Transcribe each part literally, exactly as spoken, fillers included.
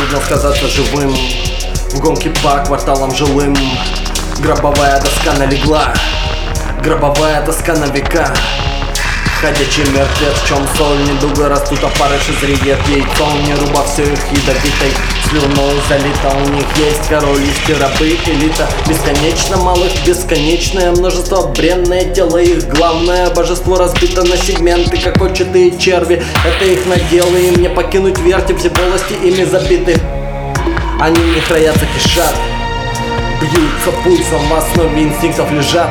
трудно сказаться живым в гонке по кварталам жилым. Гробовая доска налегла, гробовая доска на века. Ходячий мертвец, в чем соль, недуга растут опарыши, зреет яйцом. Не руба все их ядовитой слюной залита. У них есть король, есть рабы, элита. Бесконечно малых, бесконечное множество. Бренное тело их главное божество разбито на сегменты, как отчатые черви. Это их наделы, им не покинуть верти, все полости ими забиты. Они в них роятся, кишат, бьются пульсом, в основе инстинктов лежат.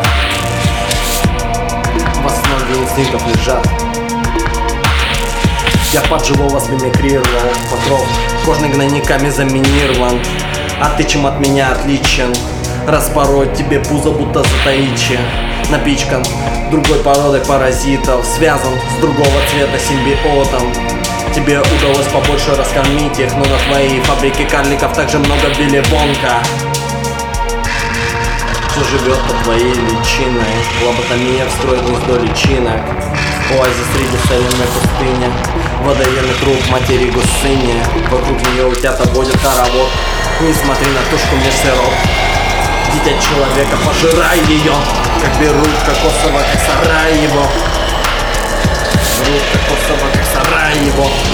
В основе инстинктов лежат. Я под живого смимикрировал покров, кожный гнойниками заминирован. А ты чем от меня отличен? Распороть тебе пузо, будто затаичье. Напичкан другой породой паразитов, связан с другого цвета симбиотом. Тебе удалось побольше раскормить их, но на твоей фабрике карликов также много Вилли Вонка, что живет под твоей личиной. Лоботомия встроит гнездо личинок. Оазис среди соленой пустыни, водоемный круг материи гусыни. Вокруг нее утята водят хоровод. Не смотри на тушку мясород. Дитя человека, пожирай ее, как берут кокосово, как Сараево. Берут кокосово, как Сараево.